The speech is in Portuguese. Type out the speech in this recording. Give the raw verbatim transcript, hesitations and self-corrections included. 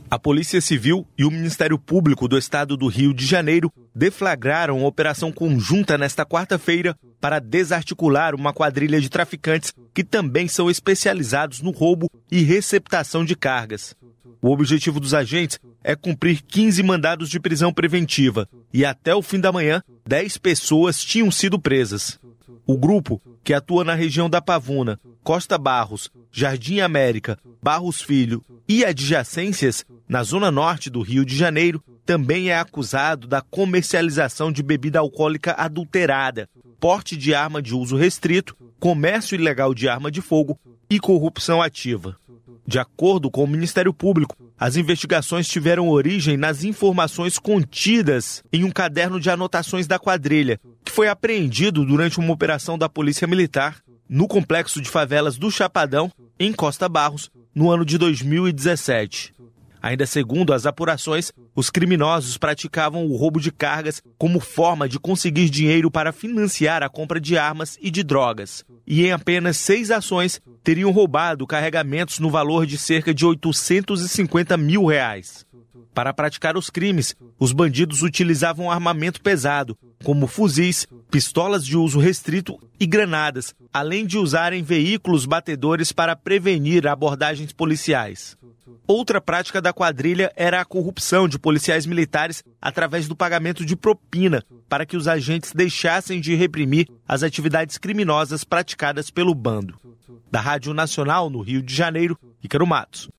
A Polícia Civil e o Ministério Público do Estado do Rio de Janeiro deflagraram uma operação conjunta nesta quarta-feira para desarticular uma quadrilha de traficantes que também são especializados no roubo e receptação de cargas. O objetivo dos agentes é cumprir quinze mandados de prisão preventiva e até o fim da manhã, dez pessoas tinham sido presas. O grupo, que atua na região da Pavuna, Costa Barros, Jardim América, Barros Filho e adjacências, na zona norte do Rio de Janeiro, também é acusado da comercialização de bebida alcoólica adulterada, porte de arma de uso restrito, comércio ilegal de arma de fogo e corrupção ativa. De acordo com o Ministério Público, as investigações tiveram origem nas informações contidas em um caderno de anotações da quadrilha, que foi apreendido durante uma operação da Polícia Militar no complexo de favelas do Chapadão, em Costa Barros, no ano de dois mil e dezessete. Ainda segundo as apurações, os criminosos praticavam o roubo de cargas como forma de conseguir dinheiro para financiar a compra de armas e de drogas. E em apenas seis ações, teriam roubado carregamentos no valor de cerca de oitocentos e cinquenta mil reais. Para praticar os crimes, os bandidos utilizavam armamento pesado, como fuzis, pistolas de uso restrito e granadas, além de usarem veículos batedores para prevenir abordagens policiais. Outra prática da quadrilha era a corrupção de policiais militares através do pagamento de propina para que os agentes deixassem de reprimir as atividades criminosas praticadas pelo bando. Da Rádio Nacional, no Rio de Janeiro, Ícaro Matos.